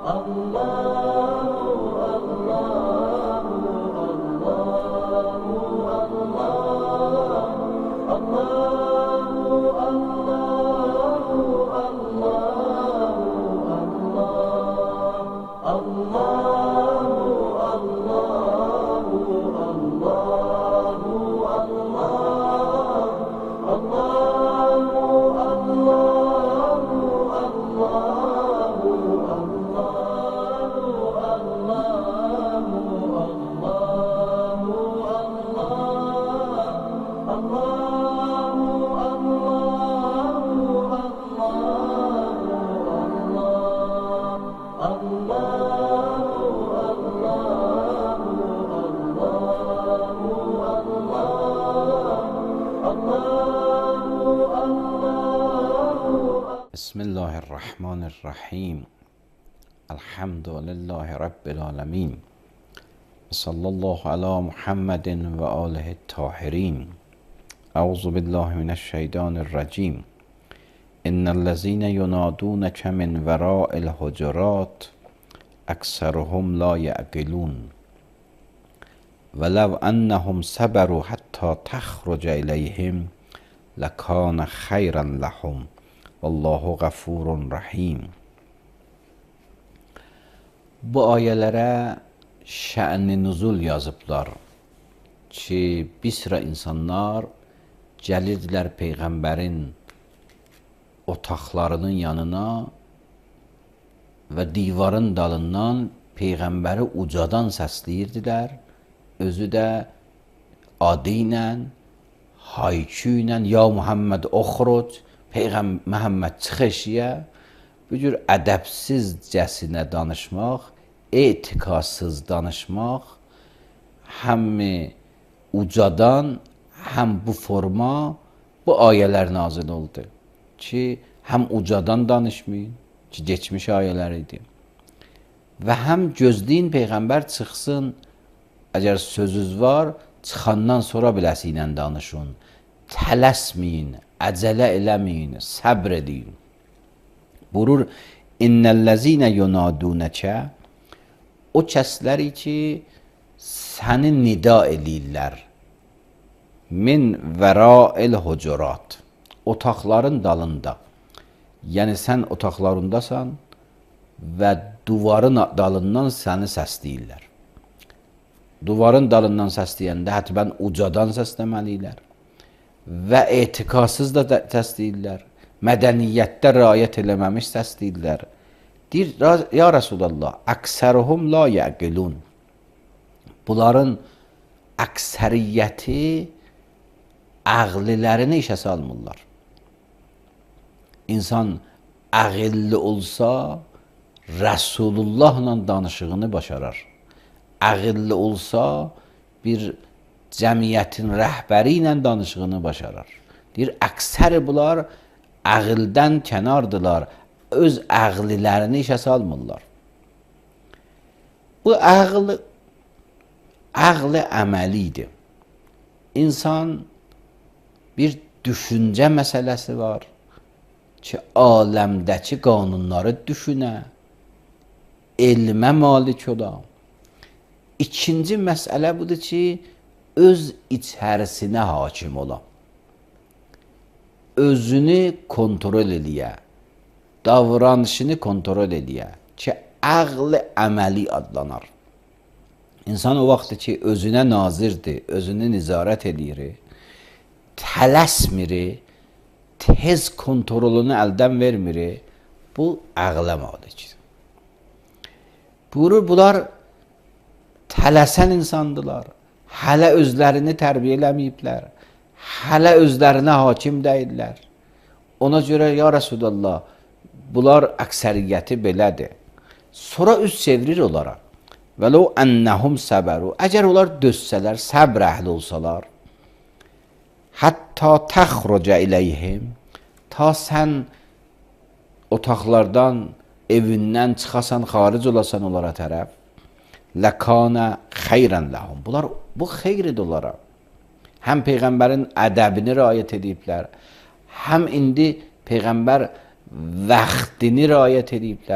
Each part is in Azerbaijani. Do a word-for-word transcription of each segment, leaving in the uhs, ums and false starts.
بسم الله الرحمن الرحیم. الحمد لله رب العالمین. صلی الله علی محمد و آله الطاهرین. اعوذ بالله من الشیطان الرجیم. ان الذين ينادونك من وراء الحجرات اکثرهم لا یعقلون ولو انهم صبروا حتى تخرج الیهم لکان خیرا لهم والله غفور رحیم. Bu ayələrə şə'n-i nüzul yazıblar ki, bir sıra insanlar gəlirdilər Peyğəmbərin otaqlarının yanına və divarın dalından Peyğəmbəri ucadan səsləyirdilər. Özü də adı ilə, haykü ilə, ya Muhammed oxruc, Peyğəmbər Məhəmməd çıx eşiyə. Bu cür ədəbsizcəsinə danışmaq, etikasız danışmaq, həm ucadan, həm bu forma bu ayələr nazil oldu ki, həm ucadan danışmayın ki, geçmiş ayələr idi və həm gözləyin Peyğəmbər çıxsın, əgər sözünüz var, çıxandan sonra biləsi ilə danışın, tələsməyin, əcələ eləməyin, səbr edin. Buyurur, innellezine yunadunəkə, o kəsləri ki, səni nida eləyirlər, min vərail hucurat, otaqların dalında. Yəni, sən otaqlarındasan və duvarın dalından səni səsləyirlər. Duvarın dalından səsləyəndə hətbən ucadan səsləməliyirlər və etikasız da səsləyirlər. Mədəniyyətdə riayət eləməmiş səsləyirlər. Deyir, ya Rasulallah, əksəruhum la yəqilun. Bunların əksəriyyəti əqlilərini işə salmırlar. İnsan əqilli olsa, Rəsulullahla danışığını başarar. Əqilli olsa, bir cəmiyyətin rəhbəri ilə danışığını başarar. Deyir, əksəri bunlar əqildən kənardılar, öz əqlilərini işə salmırlar. Bu əqli, əqli əməlidir. İnsan bir düşüncə məsələsi var ki, aləmdəki qanunları düşünə, elmə malik ola. İkinci məsələ budur ki, öz içərisinə hakim ola. Özünü kontrol eləyə, davranışını kontrol eləyə ki, əqli əməli adlanar. İnsan o vaxt ki, özünə nazirdir, özünü nizarət edir, tələsmir, tez kontrolunu əldən vermir, bu əqlə malikdir. Buyurur, bunlar tələsən insandılar, hələ özlərini tərbiyə eləməyiblər, hələ özlərinə hakim deyirlər. Ona görə, ya Rasulallah, bunlar əksəriyyəti belədir. Sonra üz çevirir onlara. Vəlau ennəhum səbəru. Əgər onlar dözsələr, səbr əhli olsalar, hətta təxrucə iləyhim, ta sən otaqlardan, evindən çıxasan, xaric olasan onlara tərəf, ləkânə xeyrən ləhum. Bunlar, bu xeyridir onlara. Həm Peyğəmbərin ədəbini riayət ediblər, həm indi Peyğəmbər vaxtini riayət ediblər,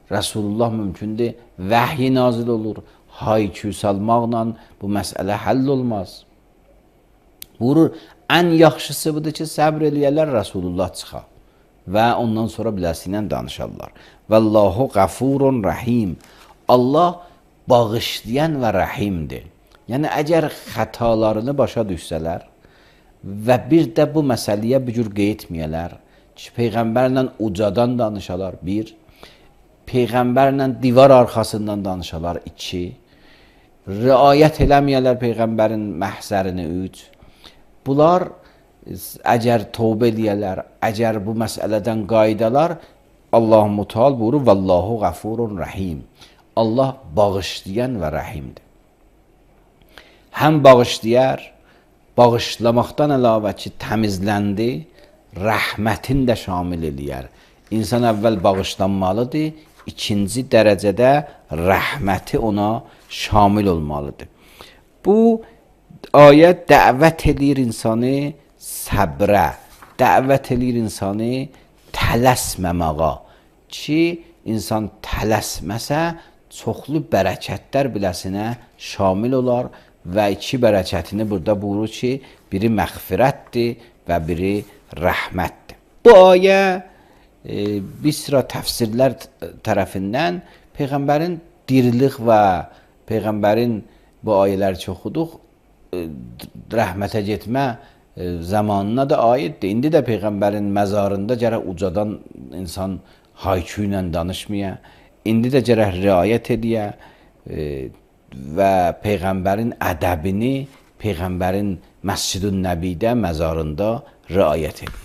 Resulullah mümkündür, vəhy nazil olur. Hay-küy salmaqla bu məsələ həll olmaz. Vurur, ən yaxşısı budur ki, səbr eləyərlər, Resulullah çıxa və ondan sonra biləsiylə danışarlar. Vallahu qafurun rahim. Allah bağışlayan və rəhimdir. Yəni, əgər xətalarını başa düşsələr və bir də bu məsələyə bir cür qeyd-etməyələr ki, Peyğəmbərlə ucadan danışalar, bir, Peyğəmbərlə divar arxasından danışalar, iki, riayət eləməyələr Peyğəmbərin məhzərini, üç, bunlar əgər tövbə eləyələr, əgər bu məsələdən qaydalar, Allah-u Mutal buyurur, Vallahu qafurun rahim. Allah bağışlayan və rəhimdir. Həm bağışlayar, bağışlamaqdan əlavə ki, təmizləndi, rəhmətin də şamil eləyər. İnsan əvvəl bağışlanmalıdır, ikinci dərəcədə rəhməti ona şamil olmalıdır. Bu ayə dəvət edir insanı səbrə, dəvət edir insanı tələsməməğa ki, insan tələsməsə, çoxlu bərəkətlər biləsinə şamil olar və iki bərəkətini burada buyurur ki, biri məğfirətdir və biri rəhmətdir. Bu ayə e, bir sıra təfsirlər tərəfindən Peyğəmbərin dirilik və Peyğəmbərin bu ayələri çox oxuduq, e, rəhmətə getmə e, zamanına da aiddir. İndi də Peyğəmbərin məzarında gərək ucadan insan hay-küy ilə danışmaya, indi də gərək riayət ediyə e, və Peyğəmbərin ədəbini Peyğəmbərin Məscid-ün Nəbidə, məzarında riayət ediyə.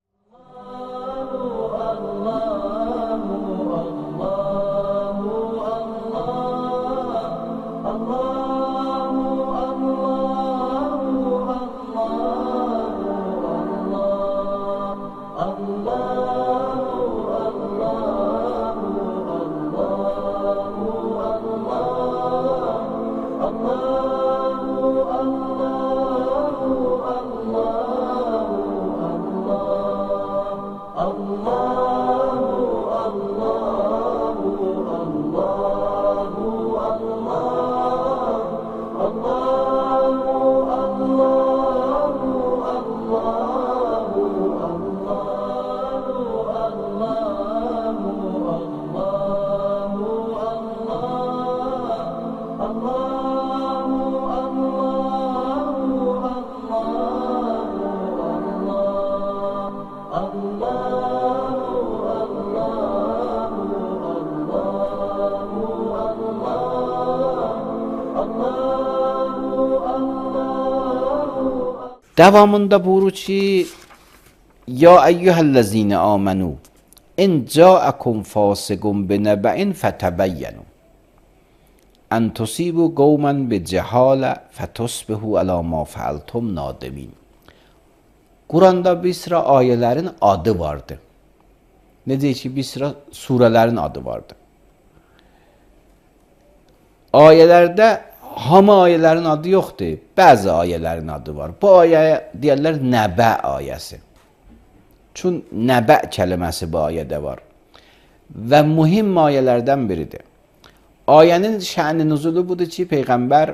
Devamında buyurur ki, Ya eyyühellezine amenu in ca'akum fasiqun binebe'in fetebeyyenu en tusibu qawman bi cehala fetusbihu ala ma fealtum nadimin. Kur'an'da bir sıra ayelerin adı vardı. Ne diyor ki bir sıra surelerin adı vardı. Ayelerde hamı ayələrin adı yoxdur, bəzi ayələrin adı var. Bu ayəyə deyərlər Nəbə ayəsi. Çünki Nəbə kəlməsi bu ayədə var. Və mühüm ayələrdən biridir. Ayənin şə'n-i nüzulu budur ki, Peyğəmbər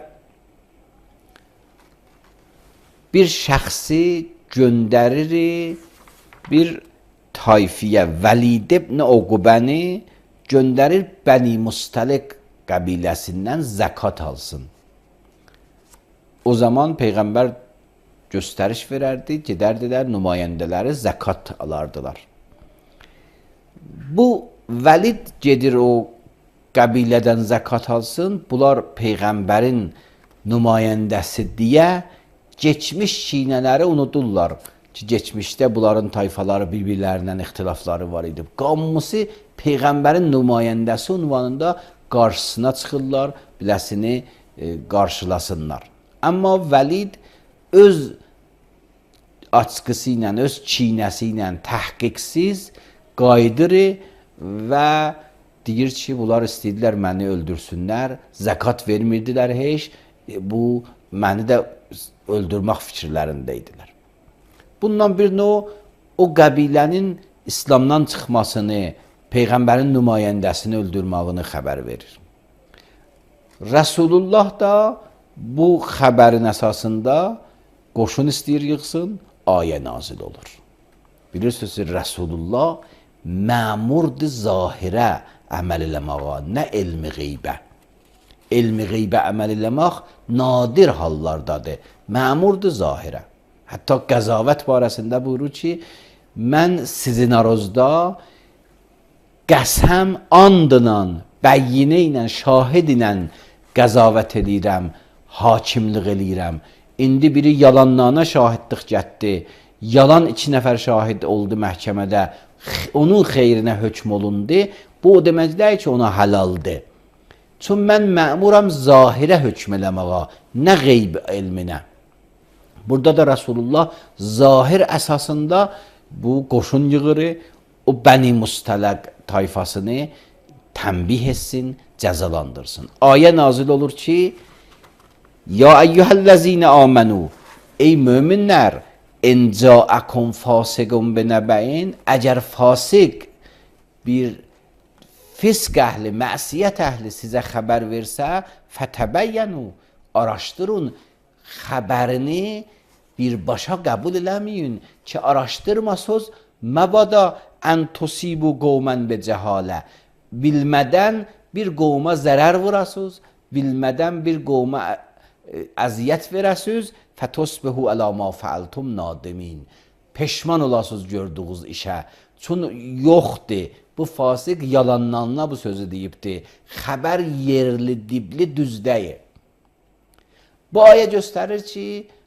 bir şəxsi göndərir bir tayfiyə, Vəlid ibn Uqbəni göndərir Bəni Mustəliq qəbiləsindən zəkat alsın. O zaman Peyğəmbər göstəriş verərdi, gedərdilər, nümayəndələri zəkat alardılar. Bu Vəlid gedir o qəbilədən zəkat alsın, bunlar Peyğəmbərin nümayəndəsi deyə geçmiş şinələri unudurlar ki, geçmişdə bunların tayfaları bir-birlərindən ixtilafları var idi. Qammusi Peyğəmbərin nümayəndəsi unvanında qarşısına çıxırlar, biləsini e, qarşılasınlar. Amma Vəlid öz açqısı ilə, öz çiynəsi ilə təhqiqsiz qayıdır və deyir ki, bunlar istəyirlər məni öldürsünlər, zəkat vermirdilər heç, bu məni də öldürmək fikirlərində idilər. Bundan bir növ o qəbilənin İslamdan çıxmasını Peyğəmbərin nümayəndəsini öldürməyini xəbər verir. Rəsulullah da bu xəbərin əsasında qoşun istəyir yığsın, ayə nazil olur. Bilirsiniz, Rəsulullah məmurdur zahirə əməl eləməyə, nə elmi qeybə. Elmi qeybə əməl eləmək nadir hallardadır. Məmurdur zahirə. Hətta qəzavət barəsində buyurur ki, mən sizin arozda qəsəm andla, bəyinə ilə, şahid ilə qəzavət edirəm, hakimlik eləyirəm. İndi biri yalanlarına şahidlik getdi, yalan iki nəfər şahid oldu məhkəmədə, onun xeyrinə hökm olundu. Bu o demək deyil ki, ona həlaldır. Çünki mən məmuram zahirə hökm eləməyə, nə qeyb elminə. Burada da Rasulullah zahir əsasında bu qoşun yığırı, o Bəni Mustələq tayfasını tənbih etsin, cəzalandırsın. Ayə nazil olur ki, Ya eyyuhəl-ləzinə amənü, ey möminlər, encəəkum fasiqun binəbəin, əgər fasiq bir fisq əhli, məsiyyət əhli sizə xəbər versə, fətəbəyyənu, araşdırın, xəbərini birbaşa qəbul eləməyin ki, araşdırmasız, məbada ən tusibu qovmən be cəhalə, bilmədən bir qovma zərər vurasız, bilmədən bir qovma əziyyət verəsiz, fətusbihu ələ ma fəaltum nadimin. Peşman olasınız gördüğünüz işə. Çünki yoxdur. Bu fasıq yalanlarına bu sözü deyibdir. Xəbər yerli, dibli, düzdəyir. Bu ayə göstərir ki,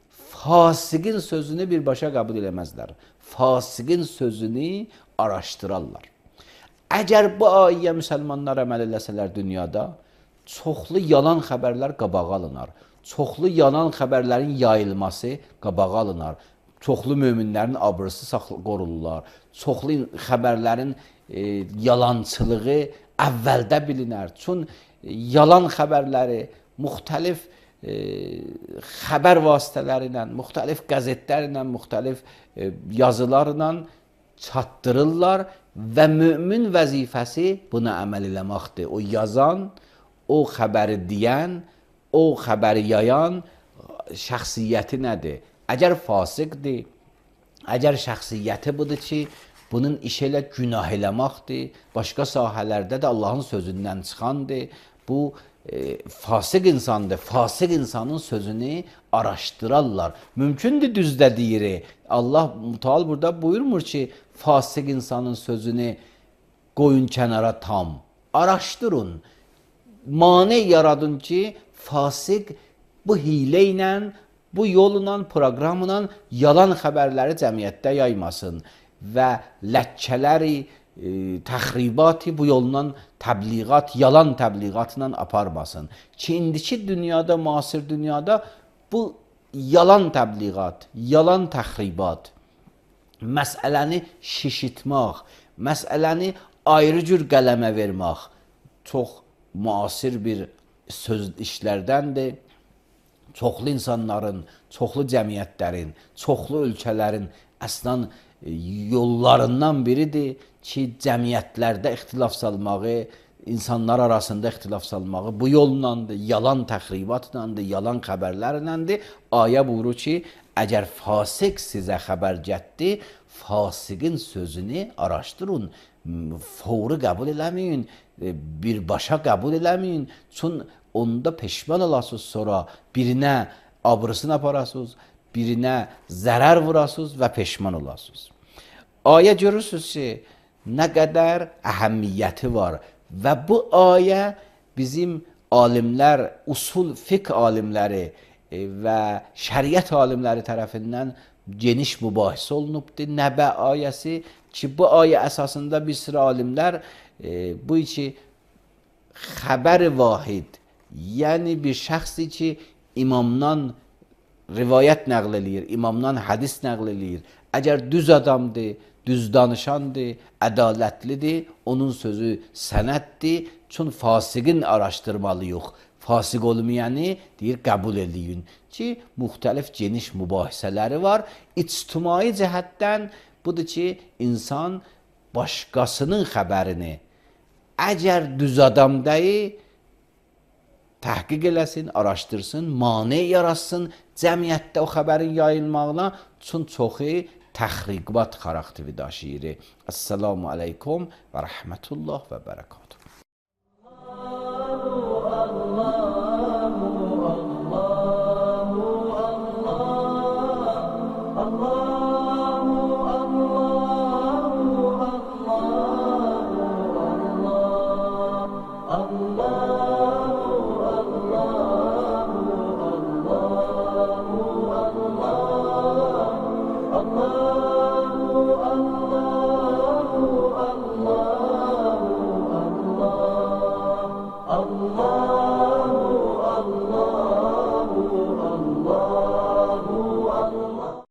fasiqin sözünü birbaşa qəbul eləməzlər. Fasiqin sözünü araşdırarlar. Əgər bu ayəyə müsəlmanlar əməl eləsələr dünyada, çoxlu yalan xəbərlər qabağa alınar. Çoxlu yalan xəbərlərin yayılması qabağa alınar. Çoxlu möminlərin abrısı qorulurlar. Çoxlu xəbərlərin e, yalançılığı əvvəldə bilinər. Çünki yalan xəbərləri müxtəlif e, xəbər vasitələri ilə, müxtəlif qəzetlər ilə, müxtəlif e, yazılarla çatdırırlar və mömin vəzifəsi buna əməl eləməkdir. O yazan, o xəbəri deyən, o xəbəri yayan şəxsiyyəti nədir? Əgər fasiqdir, əgər şəxsiyyəti budur ki, bunun iş elə günah eləməkdir, başqa sahələrdə də Allahın sözündən çıxandır, bu e, fasıq insandır. Fasıq insanın sözünü araşdırarlar. Mümkündür düzdə deyir. Allah Müteal burada buyurmur ki, fasıq insanın sözünü qoyun kənara tam. Araşdırın. Mane yaradın ki, fasıq bu hilə ilə, bu yolla, proqramla yalan xəbərləri cəmiyyətdə yaymasın və ləkkələri, e, təxribatı bu yolla təbliğat, yalan təbliğatla aparmasın. Ki, indiki dünyada, müasir dünyada bu yalan təbliğat, yalan təxribat, məsələni şişitmək, məsələni ayrı cür qələmə vermək çox müasir bir söz işlərdəndir. Çoxlu insanların, çoxlu cəmiyyətlərin, çoxlu ölkələrin əslən yollarından biridir ki, cəmiyyətlərdə ixtilaf salmağı, insanlar arasında ixtilaf salmağı bu yollandır, yalan təxribatlandır, yalan xəbərlərləndir. Ayə buyurur ki, əgər fasiq sizə xəbər gətdi, fasiqin sözünü araşdırın, fəvri qəbul eləməyin, birbaşa qəbul eləməyin. Çünki onda peşman olasınız, sonra birinə abrısını aparasınız, birinə zərər vurasınız və peşman olasınız. Ayə görürsünüz ki, nə qədər əhəmiyyəti var və bu ayə bizim alimlər, usul fiqh alimləri və şəriət alimləri tərəfindən geniş mübahisə olunubdur. Nəbə ayəsi ki, bu ayə əsasında bir sıra alimlər e, bu ki, xəbər vahid, yəni bir şəxsi ki, imamdan rivayət nəql eləyir, imamdan hədis nəql eləyir. Əgər düz adamdır, düz danışandır, ədalətlidir, onun sözü sənəddir. Çünki fasiqin araşdırmalı yox. Fasiq olmayanı deyir, qəbul eləyin ki, müxtəlif geniş mübahisələri var. İctimai cəhətdən budur ki, insan başqasının xəbərini əgər düz adam deyil, təhqiq eləsin, araşdırsın, mane yaratsın cəmiyyətdə o xəbərin yayılmağına, çün çoxu təxriqat xarakteri daşıyır. Assalamu aleykum və rəhmətullah və bərəkatuhu. Allah